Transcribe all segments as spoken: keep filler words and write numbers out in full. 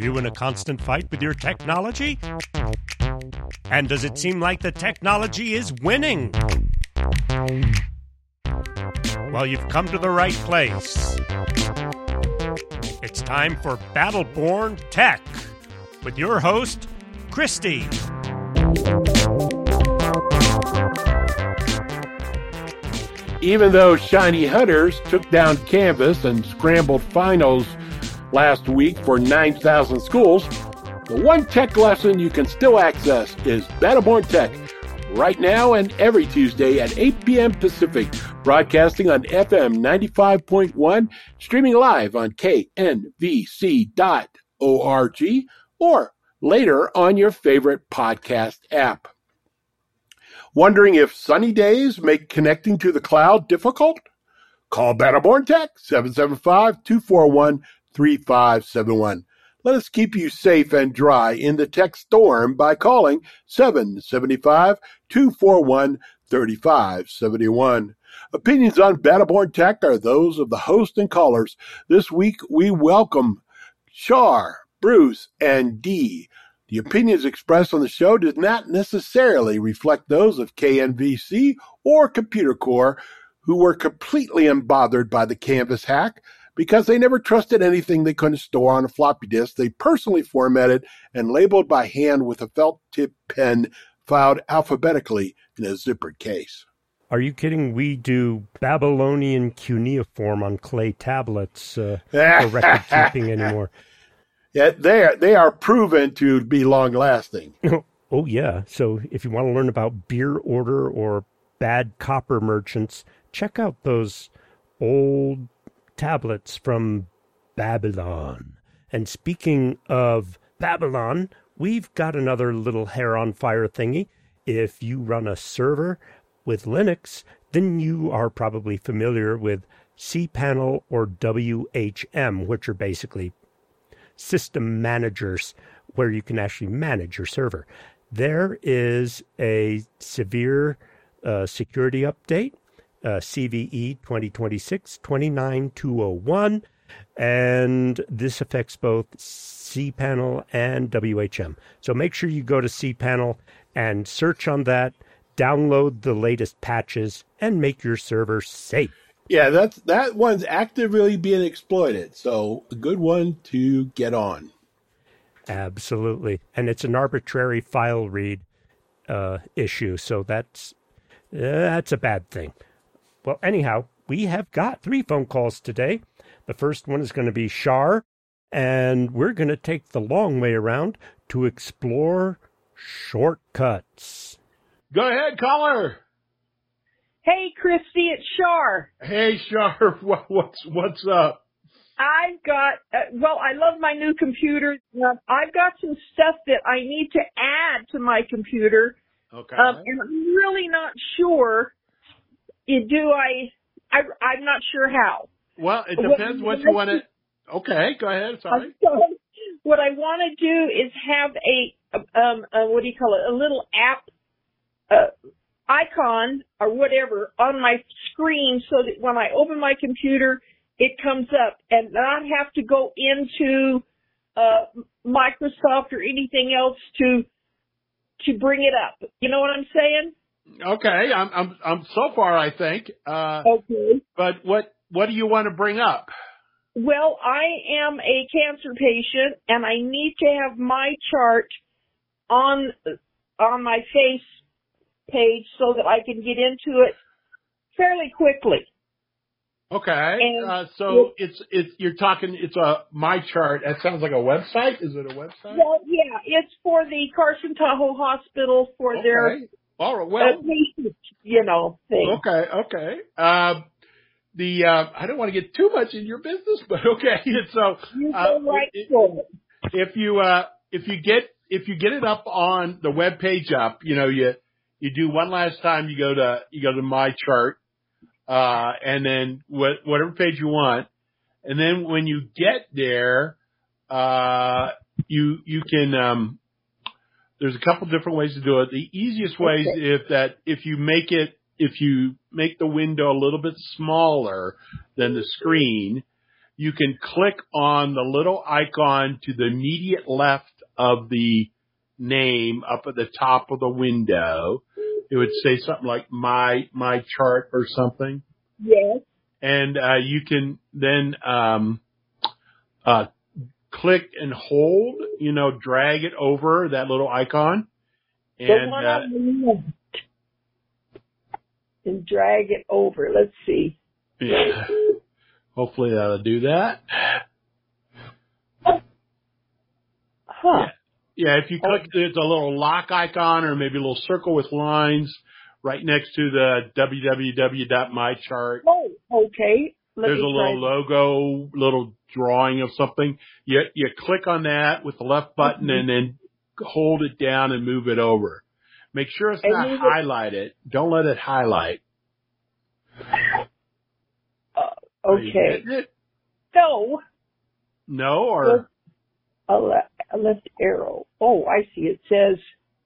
you in a constant fight with your technology? And does it seem like the technology is winning? Well, you've come to the right place. It's time for Battleborn Tech with your host, Christy. Even though Shiny Hunters took down Canvas and scrambled finals last week for nine thousand schools, the one tech lesson you can still access is Battleborn Tech, right now and every Tuesday at eight p.m. Pacific, broadcasting on F M ninety-five point one, streaming live on K N V C dot org, or later on your favorite podcast app. Wondering if sunny days make connecting to the cloud difficult? Call Battleborn Tech, seven seven five, two four one, three five seven one. Let us keep you safe and dry in the tech storm by calling seven seven five, two four one, three five seven one. Opinions on Battleborn Tech are those of the host and callers. This week we welcome Shar, Bruce, and Dee. The opinions expressed on the show does not necessarily reflect those of K N V C or Computer Core, who were completely unbothered by the Canvas hack because they never trusted anything they couldn't store on a floppy disk they personally formatted and labeled by hand with a felt tip pen filed alphabetically in a zippered case. Are you kidding? We do Babylonian cuneiform on clay tablets uh, for record keeping anymore. Yeah, they are, they are proven to be long-lasting. Oh, yeah. So if you want to learn about beer order or bad copper merchants, check out those old tablets from Babylon. And speaking of Babylon, we've got another little hair on fire thingy. If you run a server with Linux, then you are probably familiar with cPanel or W H M, which are basically system managers where you can actually manage your server. There is a severe uh, security update, uh, C V E twenty twenty-six dash twenty-nine two oh one, and this affects both cPanel and W H M. So make sure you go to cPanel and search on that, download the latest patches, and make your server safe. Yeah, that's, that one's actively being exploited, so a good one to get on. Absolutely. And it's an arbitrary file read uh, issue, so that's uh, that's a bad thing. Well, anyhow, we have got three phone calls today. The first one is going to be Shar, and we're going to take the long way around to explore shortcuts. Go ahead, caller. Hey, Christy, it's Shar. Hey, Shar, what, what's what's up? I've got, uh, well, I love my new computer. Uh, I've got some stuff that I need to add to my computer. Okay. Um, and I'm really not sure, do I, I, I'm not sure how. Well, it depends what, what you want to, okay, go ahead, sorry. What I want to do is have a, um, a, what do you call it, a little app, uh, icon or whatever on my screen so that when I open my computer, it comes up and not have to go into uh, Microsoft or anything else to to bring it up. You know what I'm saying? Okay, I'm I'm I'm so far I think. Uh, okay. But what what do you want to bring up? Well, I am a cancer patient and I need to have my chart on on my face page so that I can get into it fairly quickly. Okay. And uh, so it's it's you're talking it's a My Chart. That sounds like a website. Is it a website? Well, yeah, it's for the Carson Tahoe Hospital for okay. their all right. Well, uh, patient, you know, thing. Okay. Okay. Uh, the uh, I don't want to get too much in your business, but okay. So you uh, go right it, for it. If you uh, if you get if you get it up on the web page up, you know you. You do one last time. You go to you go to My Chart, uh, and then what, whatever page you want, and then when you get there, uh, you you can. Um, there's a couple different ways to do it. The easiest way is if that if you make it if you make the window a little bit smaller than the screen, you can click on the little icon to the immediate left of the name up at the top of the window. It would say something like my, my chart or something. Yes. And, uh, you can then, um, uh, click and hold, you know, drag it over that little icon. And, the one uh, on the left. And drag it over. Let's see. yeah. Hopefully that'll do that. Huh. Yeah. Yeah, if you click, there's a little lock icon or maybe a little circle with lines right next to the w w w dot my chart. Oh, okay. Let There's a me little try. logo, little drawing of something. You, you click on that with the left button and then hold it down and move it over. Make sure it's And not move it- highlighted. Don't let it highlight. Uh, Are you okay. getting it? So, No, or a, le- a left arrow. Oh, I see. It says,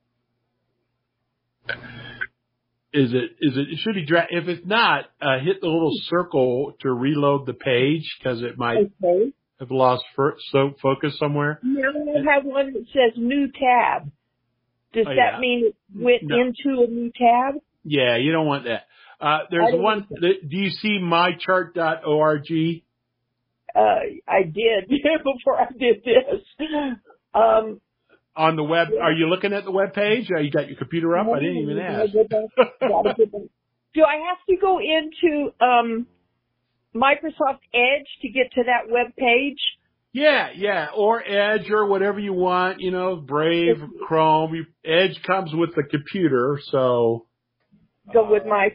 is it, is it, it should be dra- if it's not, uh, hit the little circle to reload the page because it might okay. have lost fir- so focus somewhere. Now I have one that says new tab. Does Oh, that yeah. mean it went No. into a new tab? Yeah, you don't want that. Uh, there's I don't one, do you see my chart dot org? Uh, I did before I did this. Um, On the web, are you looking at the web page? Or you got your computer up? I didn't even ask. Do I have to go into um, Microsoft Edge to get to that web page? Yeah, yeah, or Edge or whatever you want, you know, Brave, Chrome. You, Edge comes with the computer, so. Go with my.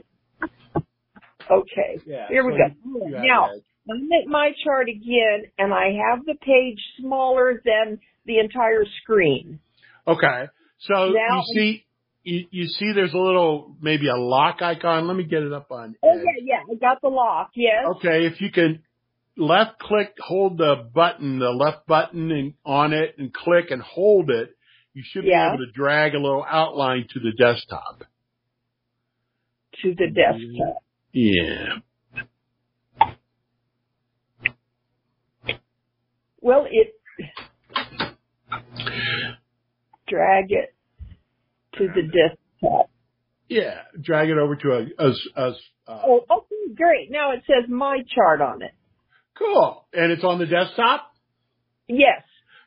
Okay, Yeah, here we so go. you have Now, Edge. I'm at my chart again, and I have the page smaller than the entire screen. Okay, so Now- you see, you, you see there's a little, maybe a lock icon. Let me get it up on Oh, Edge. yeah, yeah, I got the lock, yes. Okay, if you can left click, hold the button, the left button and on it and click and hold it, you should Yeah. be able to drag a little outline to the desktop. To the desktop. Yeah. Well, it, drag it to the desktop. Yeah. Drag it over to a, a, a uh, Oh, okay, great. Now it says my chart on it. cool. And it's on the desktop? Yes.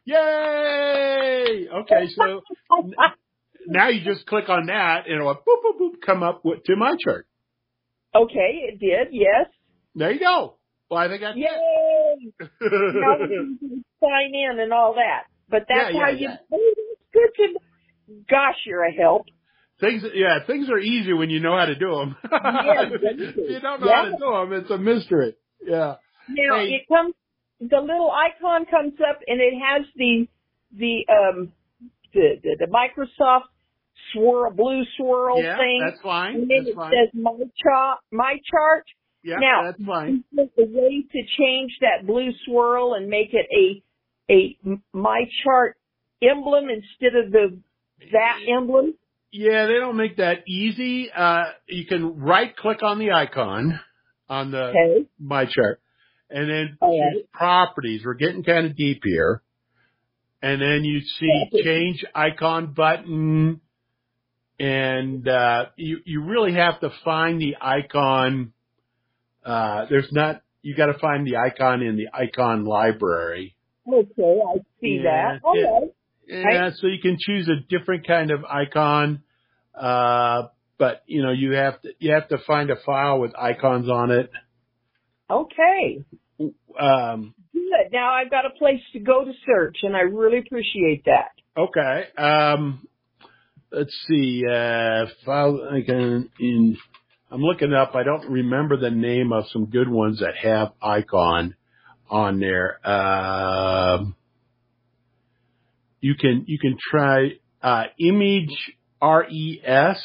Yay! Okay, so now you just click on that and it'll boop, boop, boop, come up with, to my chart. Okay, it did, yes. There you go. Well, I think that's Yay! it. Now we can sign in and all that. But that's Yeah, how yeah, you, yeah. oh, that's good to, gosh, you're a help. Things, yeah, things are easy when you know how to do them. Yes, If you don't know yeah. how to do them, it's a mystery. Yeah. Now Hey. it comes, the little icon comes up and it has the, the, um, the, the, the Microsoft swirl, blue swirl Yeah, thing. that's fine. And then That's it fine. says my chart, my chart. Yeah, Now, that's fine. is there a way to change that blue swirl and make it a, a my chart emblem instead of the, that emblem? Yeah, they don't make that easy. Uh, you can right click on the icon on the Okay. my chart and then All choose right. properties. We're getting kind of deep here. And then you see change icon button and, uh, you, you really have to find the icon. Uh, there's not, you got to find the icon in the icon library. Okay, I see Yeah, that. All yeah. right. Yeah, so you can choose a different kind of icon. Uh, but you know, you have to, you have to find a file with icons on it. Okay. Um, Good. Now I've got a place to go to search, and I really appreciate that. okay. Um, let's see, uh, file icon in, I'm looking up, I don't remember the name of some good ones that have icon on there. Um, you can, you can try, uh, image res,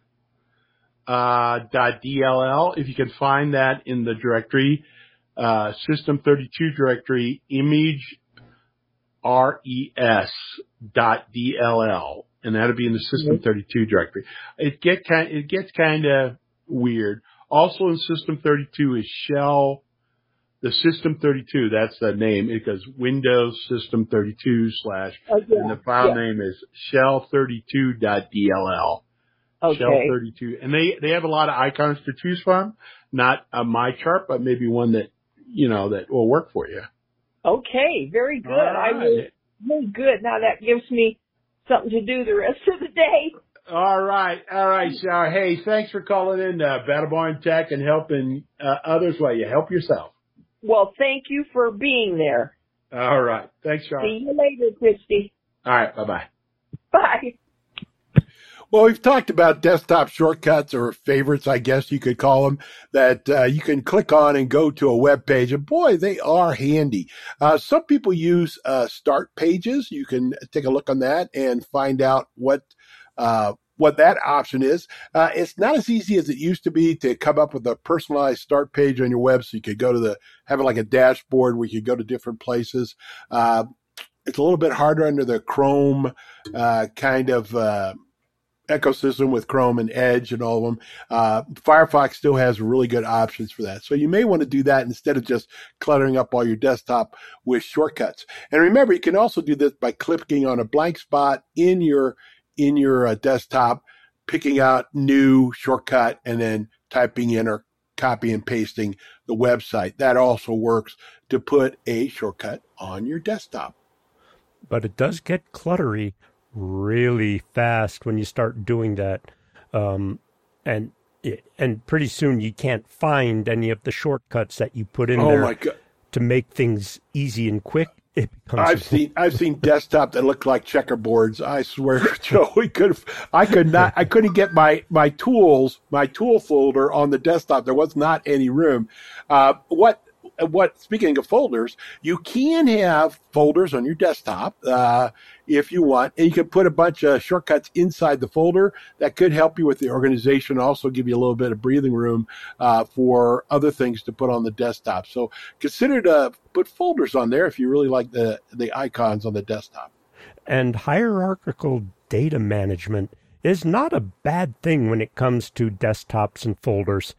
uh, dot D L L. If you can find that in the directory, uh, System thirty-two directory, image res dot D L L. And that'll be in the System thirty-two directory. It get kind, it gets kind of weird. Also in System thirty-two is shell, the System thirty-two, that's the name. It goes Windows System thirty-two slash, Oh, yeah. and the file yeah. name is shell thirty-two dot D L L. Okay. Shell thirty-two. And they, they have a lot of icons to choose from. Not a MyChart, but maybe one that, you know, that will work for you. Okay, very good. Right. I will. Very good. Now that gives me something to do the rest of the day. All right. All right, Shar. Hey, thanks for calling in uh, Battle Barn Tech and helping uh, others while you help yourself. Well, thank you for being there. All right. Thanks, Shar. See you later, Christy. All right. Bye-bye. Bye. Well, we've talked about desktop shortcuts, or favorites, I guess you could call them, that uh, you can click on and go to a web page. And boy, they are handy. Uh, some people use uh, start pages. You can take a look on that and find out what uh, what that option is. Uh, it's not as easy as it used to be to come up with a personalized start page on your web, so you could go to the, have it like a dashboard where you could go to different places. Uh, it's a little bit harder under the Chrome uh, kind of uh ecosystem with Chrome and Edge and all of them. Uh, Firefox still has really good options for that. So you may want to do that instead of just cluttering up all your desktop with shortcuts. And remember, you can also do this by clicking on a blank spot in your, in your uh, desktop, picking out new shortcut and then typing in or copy and pasting the website. That also works to put a shortcut on your desktop. But it does get cluttery really fast when you start doing that, um, and and pretty soon you can't find any of the shortcuts that you put in oh there my God. to make things easy and quick. It becomes I've seen I've seen desktop that look like checkerboards. I swear, Joe, we could I could not I couldn't get my my tools my tool folder on the desktop. There was not any room. Uh, what. What, speaking of folders, you can have folders on your desktop uh, if you want, and you can put a bunch of shortcuts inside the folder that could help you with the organization, also give you a little bit of breathing room uh, for other things to put on the desktop. So consider to put folders on there if you really like the, the icons on the desktop. And hierarchical data management is not a bad thing when it comes to desktops and folders.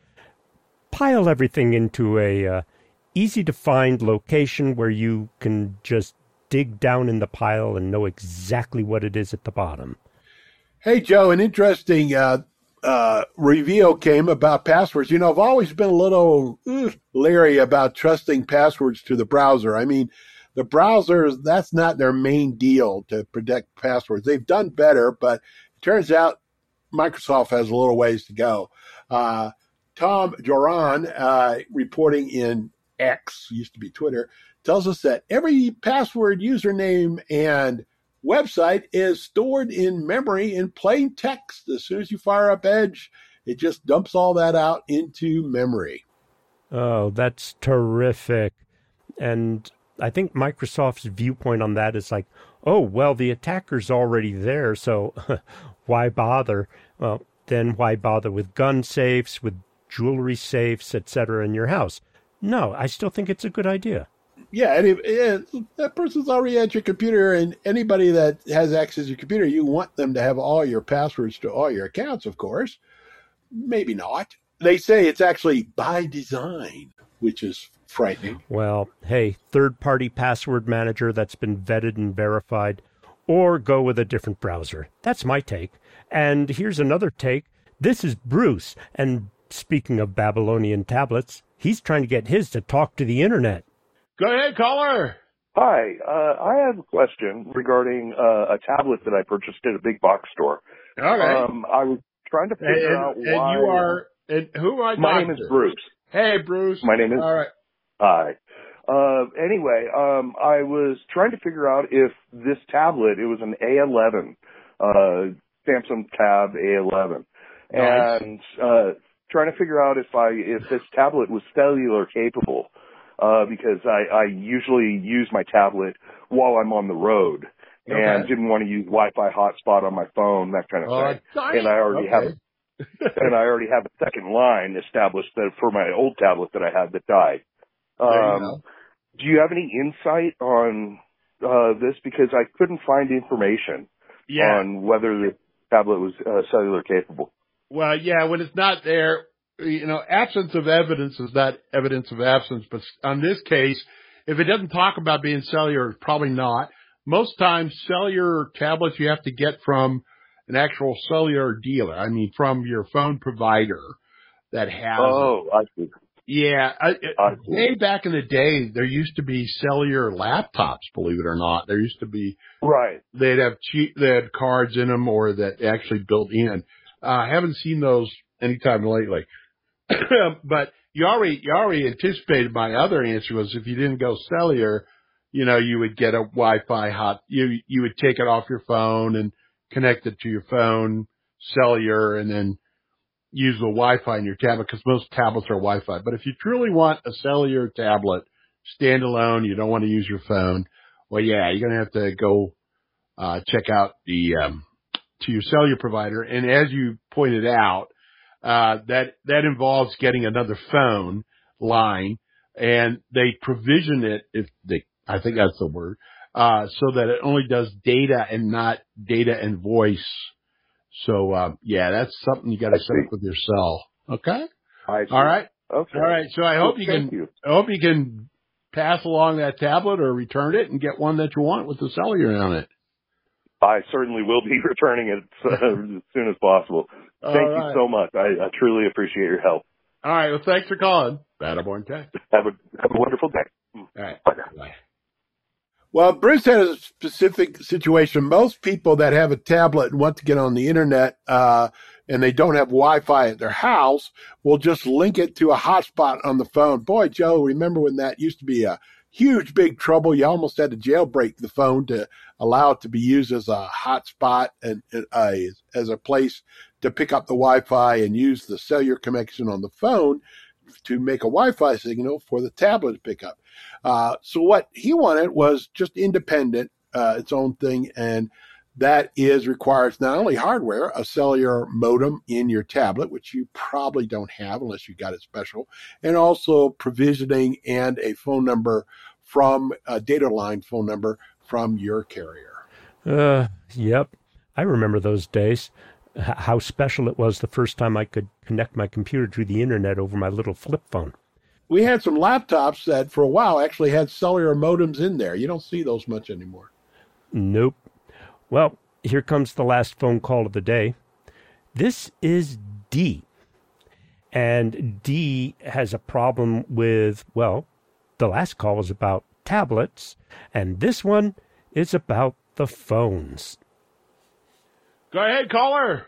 Pile everything into a uh, easy to find location where you can just dig down in the pile and know exactly what it is at the bottom. Hey, Joe, an interesting uh, uh, reveal came about passwords. You know, I've always been a little uh, leery about trusting passwords to the browser. I mean, the browsers, that's not their main deal to protect passwords. They've done better, but it turns out Microsoft has a little ways to go. Uh, Tom Joran, uh, reporting in X, used to be Twitter, tells us that every password, username, and website is stored in memory in plain text. As soon as you fire up Edge, it just dumps all that out into memory. Oh, that's terrific. And I think Microsoft's viewpoint on that is like, oh, well, the attacker's already there, so why bother? Well, then why bother with gun safes, with jewelry safes, et cetera in your house? No, I still think it's a good idea. Yeah, and if, if that person's already at your computer, and anybody that has access to your computer, you want them to have all your passwords to all your accounts, of course. Maybe not. They say it's actually by design, which is frightening. Well, hey, third-party password manager that's been vetted and verified, or go with a different browser. That's my take. And here's another take. This is Bruce, and speaking of Babylonian tablets, he's trying to get his to talk to the internet. Go ahead, caller. Hi, uh, I have a question regarding uh, a tablet that I purchased at a big box store. All right. Um, I was trying to figure and, out and why. And you are, and who am I My talking name is to? Bruce. Hey, Bruce. My name is. All right. Hi. Uh, anyway, um, I was trying to figure out if this tablet, it was an A eleven, uh, Samsung Tab A eleven, Nice. and uh, trying to figure out if I if this tablet was cellular capable, uh, because I, I usually use my tablet while I'm on the road, Okay. and didn't want to use Wi-Fi hotspot on my phone, that kind of Uh, thing. darn And I already okay. have and I already have a second line established that for my old tablet that I had that died. There you Um, go. do you have any insight on uh, this? Because I couldn't find information Yeah. on whether the tablet was uh, cellular capable. Well, yeah, when it's not there, you know, absence of evidence is not evidence of absence, but on this case, if it doesn't talk about being cellular, it's probably not. Most times, cellular tablets you have to get from an actual cellular dealer. I mean, from your phone provider that has. Oh, I see. Yeah, I, I see. way back in the day, there used to be cellular laptops. Believe it or not, there used to be. Right. They'd have cheap, they had cards in them, or that actually built in. Uh, I haven't seen those anytime lately. But you already, you already anticipated my other answer was if you didn't go cellular, you know, you would get a Wi-Fi hot, you, you would take it off your phone and connect it to your phone cellular and then use the Wi-Fi in your tablet because most tablets are Wi-Fi. But if you truly want a cellular tablet standalone, you don't want to use your phone, well, yeah, you're going to have to go, uh, check out the, um, to your cellular provider. And as you pointed out, Uh, that, that involves getting another phone line and they provision it if they, I think that's the word, uh, so that it only does data and not data and voice. So, uh, yeah, that's something you got to set up with your cell. Okay. I see. All right. Okay. All right. So I hope Well, you thank can, you. I hope you can pass along that tablet or return it and get one that you want with the cellular on it. I certainly will be returning it uh, as soon as possible. All Thank right. you so much. I, I truly appreciate your help. All right. Well, thanks for calling. Battleborn Tech. Have a, have a wonderful day. All right. Bye now. Bye. Well, Bruce had a specific situation. Most people that have a tablet and want to get on the internet, uh, and they don't have Wi-Fi at their house will just link it to a hotspot on the phone. Boy, Joe, remember when that used to be a huge, big trouble? You almost had to jailbreak the phone to allow it to be used as a hotspot and uh, as a place to pick up the Wi-Fi and use the cellular connection on the phone to make a Wi-Fi signal for the tablet to pick up. Uh, so what he wanted was just independent, uh, its own thing. And that is requires not only hardware, a cellular modem in your tablet, which you probably don't have unless you got it special, and also provisioning and a phone number from a data line phone number from your carrier. Uh, yep. I remember those days. H- how special it was the first time I could connect my computer to the internet over my little flip phone. We had some laptops that for a while actually had cellular modems in there. You don't see those much anymore. Nope. Well, here comes the last phone call of the day. This is D. And D has a problem with, well, the last call was about tablets, and this one is about the phones. Go ahead, caller.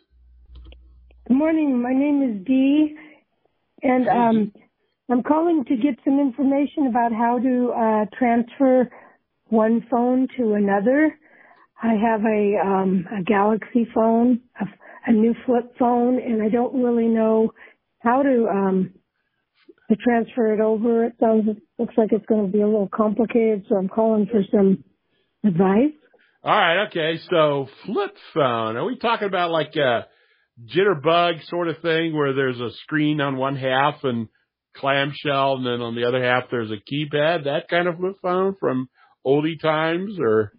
Good morning. My name is Dee, and um, I'm calling to get some information about how to uh, transfer one phone to another. I have a um, a Galaxy phone, a, a new flip phone, and I don't really know how to um, to transfer it over. It sounds looks like it's going to be a little complicated, so I'm calling for some advice. All right, okay. So flip phone. Are we talking about like a jitterbug sort of thing where there's a screen on one half and clamshell, and then on the other half there's a keypad? That kind of flip phone from oldie times, or?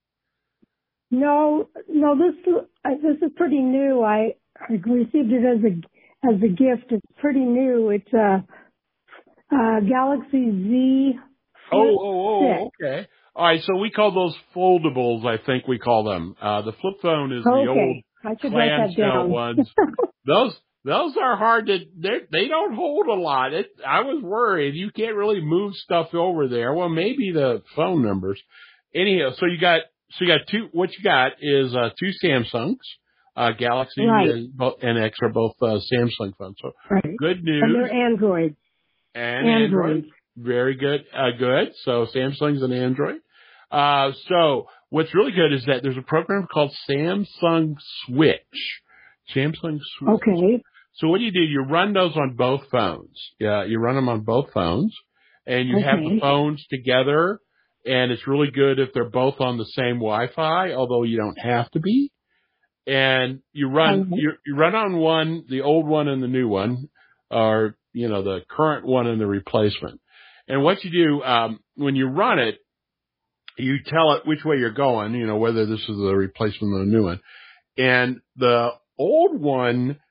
No, no. This uh, this is pretty new. I, I received it as a as a gift. It's pretty new. It's a, a Galaxy Z. Oh, oh, oh, okay. All right, so we call those foldables, I think we call them. Uh, the flip phone is Okay. the old I should write that clamshell down. ones. Those those are hard to, they don't hold a lot. It, I was worried. You can't really move stuff over there. Well, maybe the phone numbers. Anyhow, so you got, so you got two, what you got is uh, two Samsungs. Uh, Galaxy Right. and, bo- and X are both uh, Samsung phones. So Right. good news. And they're Android. And Android. Android. Very good. Uh, good. So Samsung's an Android. Uh, so what's really good is that there's a program called Samsung Switch. Samsung Switch. Okay. So what do you do? You run those on both phones. Yeah, you run them on both phones, and you have the Okay. phones together, and it's really good if they're both on the same Wi-Fi, although you don't have to be. And you run, Okay. you, you run on one, the old one and the new one, or, you know, the current one and the replacement. And what you do, um, when you run it, you tell it which way you're going, you know, whether this is the replacement or the new one. And the old one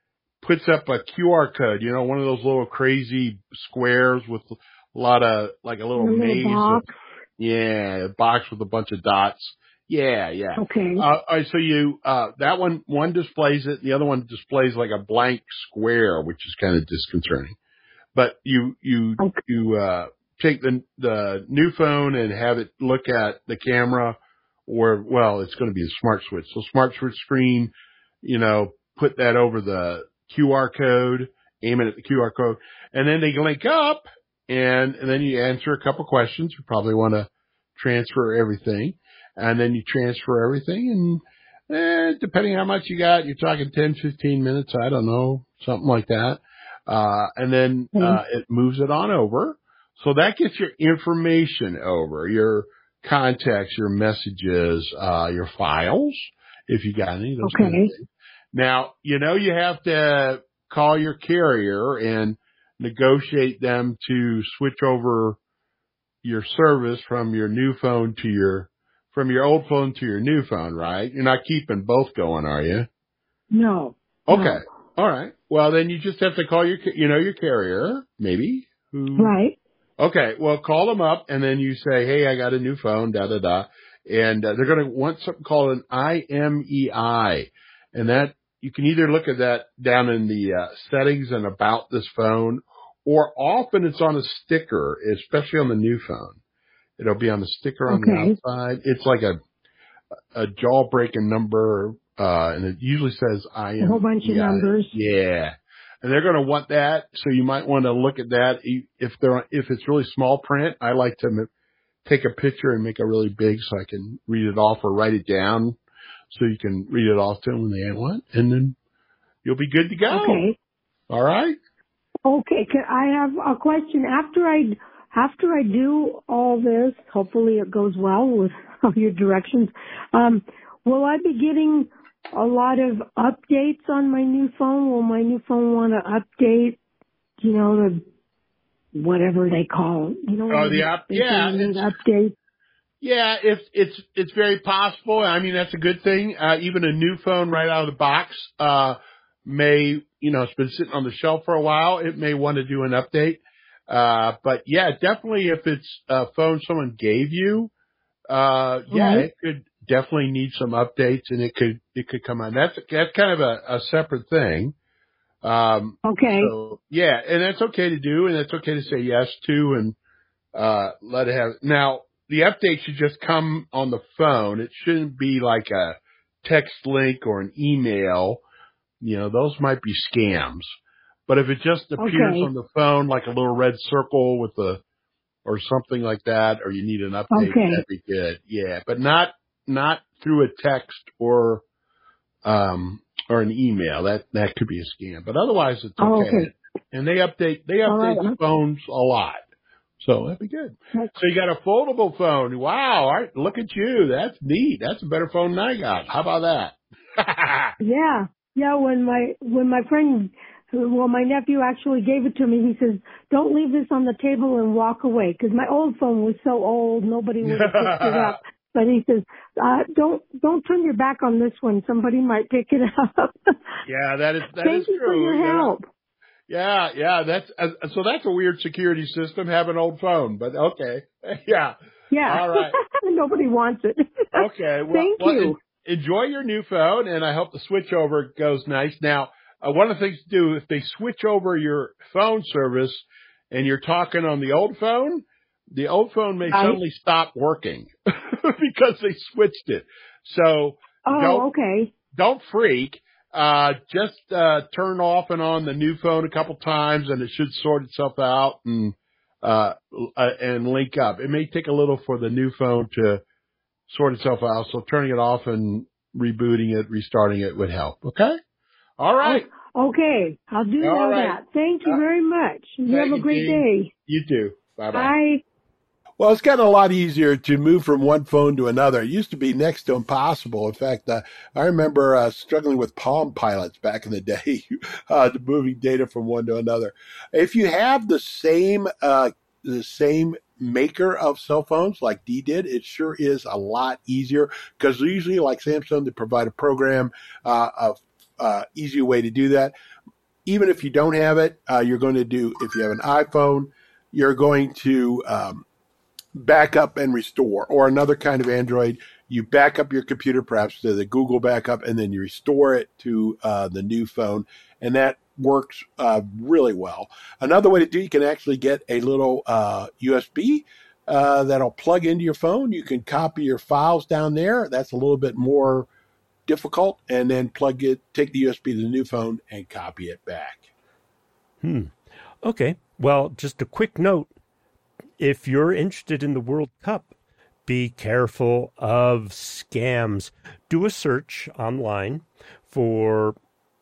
puts up a Q R code, you know, one of those little crazy squares with a lot of, like a little A little maze. box. Of, yeah, a box with a bunch of dots. Yeah, yeah. Okay. Uh, all right, so you, uh, that one, one displays it, the other one displays like a blank square, which is kind of disconcerting. But you, you, Okay. you, uh, take the, the new phone and have it look at the camera, or, well, it's going to be a smart switch. So smart switch screen, you know, put that over the Q R code, aim it at the Q R code, and then they link up, and, and then you answer a couple questions. You probably want to transfer everything, and then you transfer everything, and eh, depending on how much you got, you're talking ten, fifteen minutes, I don't know, something like that. Uh, and then uh, it moves it on over. So that gets your information over, your contacts, your messages, uh, your files, if you got any of those Okay. kind of things. Now, you know, you have to call your carrier and negotiate them to switch over your service from your new phone to your, from your old phone to your new phone, right? You're not keeping both going, are you? No. Okay. No. All right. Well, then you just have to call your, you know, your carrier, maybe. Who, Right. Okay, well, call them up, and then you say, hey, I got a new phone, da-da-da. And uh, they're going to want something called an I M E I. And that, you can either look at that down in the uh, settings and about this phone, or often it's on a sticker, especially on the new phone. It'll be on the sticker on Okay. the outside. It's like a a jaw-breaking number, uh, and it usually says I M E I. A whole bunch of numbers. Yeah. And they're going to want that, so you might want to look at that. If they're if it's really small print, I like to m- take a picture and make it really big so I can read it off or write it down so you can read it off to them when they want, and then you'll be good to go. Okay. All right? Okay. Can I have a question? After I after I do all this, hopefully it goes well with all your directions. Um, will I be getting a lot of updates on my new phone? Will my new phone want to update, you know, the whatever they call it? You know, Oh, the app, yeah. It's, update. Yeah, if it's it's very possible. I mean, that's a good thing. Uh, even a new phone right out of the box uh, may, you know, it's been sitting on the shelf for a while. It may want to do an update. Uh, but yeah, definitely if it's a phone someone gave you, uh, yeah, Right. it could definitely need some updates, and it could it could come on. That's that's kind of a, a separate thing. Um, Okay. So yeah, and that's okay to do, and that's okay to say yes to, and uh, let it have. Now the update should just come on the phone. It shouldn't be like a text link or an email. You know, those might be scams. But if it just appears Okay. on the phone like a little red circle with a or something like that, or you need an update, Okay. that'd be good. Yeah, but not not through a text or um or an email. That that could be a scam. But otherwise, it's okay. Oh, okay. And they update they All update right. the phones a lot, so that'd be good. Okay. So you got a foldable phone. Wow! All right, look at you. That's neat. That's a better phone than I got. How about that? Yeah. Yeah. When my when my friend, well, my nephew actually gave it to me. He says, "Don't leave this on the table and walk away," because my old phone was so old, nobody would have picked it up. But he says, uh, "Don't don't turn your back on this one. Somebody might pick it up." Yeah, that is that Thank is you true. for your yeah. help. Yeah, yeah, that's uh, so that's a weird security system. Have an old phone, but okay, yeah, Yeah. all right, Nobody wants it. okay. Well, Thank well, you. en- enjoy your new phone, and I hope the switch over goes nice. Now, uh, one of the things to do if they switch over your phone service, and you're talking on the old phone, the old phone may Right. suddenly stop working because they switched it. So Oh, don't okay. don't freak. Uh, just, uh, turn off and on the new phone a couple times and it should sort itself out and, uh, uh, and link up. It may take a little for the new phone to sort itself out. So turning it off and rebooting it, restarting it would help. Okay. All right. Okay. I'll do All all right. that. Thank you Uh, very much. You thank have a you, great Jean. day. You too. Bye bye. Bye. Well, it's gotten a lot easier to move from one phone to another. It used to be next to impossible. In fact, uh, I remember uh, struggling with Palm Pilots back in the day, uh, moving data from one to another. If you have the same uh, the same maker of cell phones like D did, it sure is a lot easier because usually, like Samsung, they provide a program, uh, a uh, easy way to do that. even if you don't have it, uh, you're going to do, if you have an iPhone, you're going to um, back up and restore. Or another kind of Android, you back up your computer perhaps to the Google backup, and then you restore it to uh, the new phone. And that works uh, really well. Another way to do it, you can actually get a little uh, U S B uh, that'll plug into your phone. You can copy your files down there. That's a little bit more difficult. And then plug it, take the U S B to the new phone and copy it back. Hmm. Okay. Well, just a quick note. If you're interested in the World Cup, be careful of scams. Do a search online for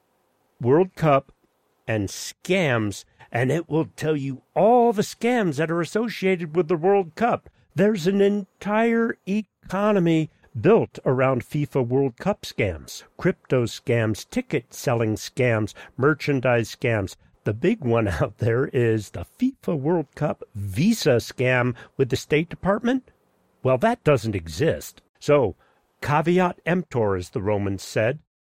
World Cup and scams, and it will tell you all the scams that are associated with the World Cup. There's an entire economy built around FIFA World Cup scams, crypto scams, ticket selling scams, merchandise scams. The big one out there is the FIFA World Cup Visa scam with the State Department. Well, that doesn't exist. So, caveat emptor, as the Romans said.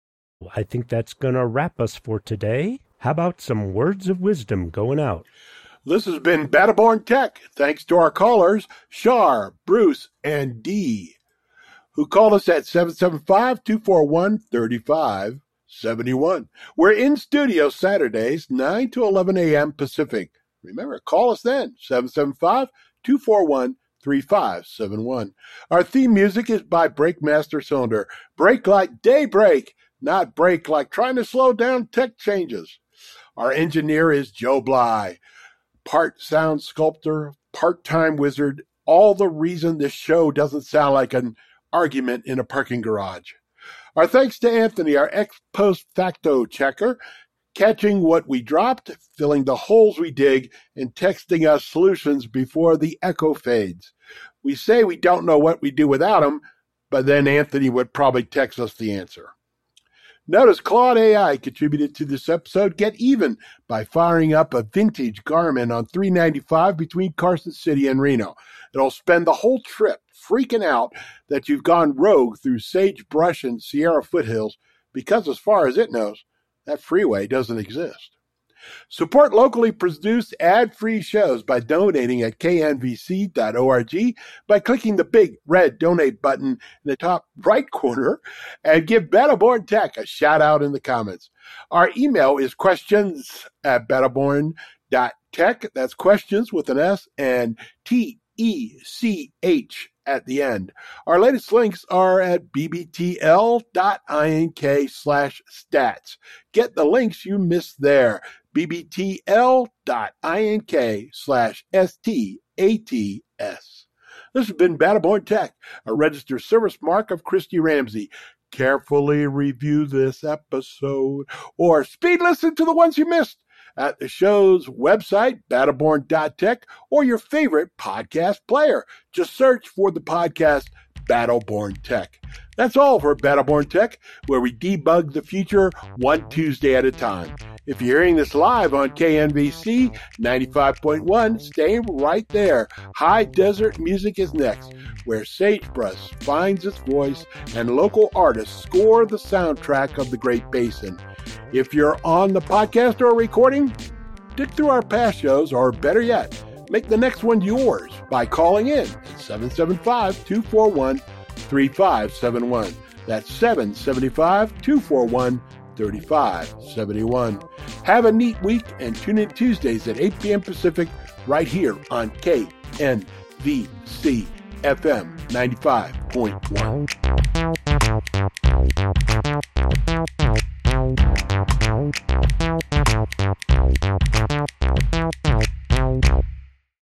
I think that's going to wrap us for today. How about some words of wisdom going out? This has been Battleborn Tech. Thanks to our callers, Shar, Bruce, and Dee, who called us at seven seven five, two four one, three five seven one. We're in studio Saturdays, nine to eleven a.m. Pacific. Remember, call us then, seven seven five, two four one, three five seven one. Our theme music is by Breakmaster Cylinder. Break like daybreak, not break like trying to slow down tech changes. Our engineer is Joe Bly, part sound sculptor, part-time wizard, all the reason this show doesn't sound like an argument in a parking garage. Our thanks to Anthony, our ex-post facto checker, catching what we dropped, filling the holes we dig, and texting us solutions before the echo fades. We say we don't know what we do without him, but then Anthony would probably text us the answer. Notice Claude A I contributed to this episode. Get even by firing up a vintage Garmin on three ninety-five between Carson City and Reno. It'll spend the whole trip freaking out that you've gone rogue through sagebrush and Sierra foothills because, as far as it knows, that freeway doesn't exist. Support locally produced ad-free shows by donating at k n v c dot org, by clicking the big red donate button in the top right corner, and give Battleborn Tech a shout-out in the comments. Our email is questions at battleborn dot tech. That's questions with an S and T E C H at the end. Our latest links are at b b t l dot ink slash stats. Get the links you missed there. b b t l dot ink slash S T A T S. This has been Battleborn Tech, a registered service mark of Christy Ramsey. Carefully review this episode or speed listen to the ones you missed at the show's website, battleborn dot tech, or your favorite podcast player. Just search for the podcast Battleborn Tech. That's all for Battleborn Tech, where we debug the future one Tuesday at a time. If you're hearing this live on K N V C ninety-five point one, stay right there. High Desert Music is next, where Sagebrush finds its voice and local artists score the soundtrack of the Great Basin. If you're on the podcast or recording, dig through our past shows, or better yet, make the next one yours by calling in at seven seven five, two four one, three five seven one. That's seven seven five, two four one, three five seven one. Have a neat week and tune in Tuesdays at eight p.m. Pacific right here on K N V C F M ninety-five point one.